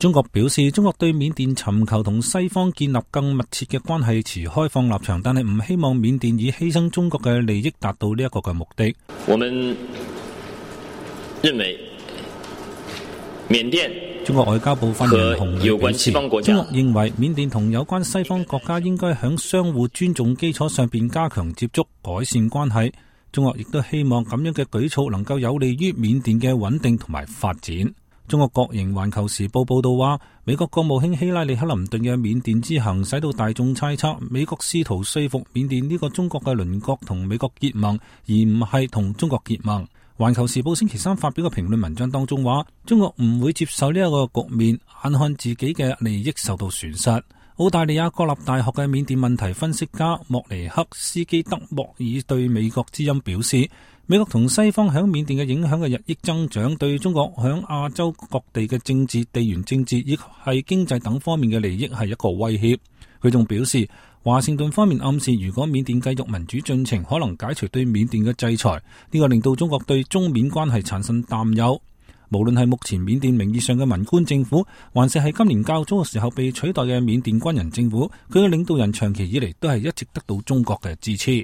中國表示，中國對緬甸尋求同西方建立更密切嘅關係持開放立場，但係唔希望緬甸以犧牲中國嘅利益達到呢一個嘅目的。 我們認為緬甸中國外交部發言人洪磊表示，中國認為緬甸同有關西方國家應該喺相互尊重基礎上邊加強接觸，改善關係。中國亦都希望咁樣嘅舉措能夠有利於緬甸嘅穩定同埋發展。中國國營環球時報報道話，美國國務卿希拉里克林頓嘅緬甸之行使到大眾猜測美國試圖說服緬甸呢個中國嘅鄰國同美國結盟，而唔係同中國結盟。環球時報星期三發表嘅評論文章當中話，中國唔會接受呢一個局面，眼看自己嘅利益受到損失。澳大利亞國立大學嘅緬甸問題分析家莫尼克斯基德莫爾對美國之音表示，美國同西方響緬甸嘅影響嘅日益增長，對中國響亞洲各地嘅政治、地緣政治以及係經濟等方面嘅利益係一個威脅。佢仲表示，華盛頓方面暗示，如果緬甸繼續民主進程，可能解除對緬甸嘅制裁，呢個令到中國對中緬關係產生擔憂。無論係目前緬甸名義上嘅文官政府，還是係今年較早嘅時候被取代嘅緬甸軍人政府，佢嘅領導人長期以嚟都係一直得到中國嘅支持。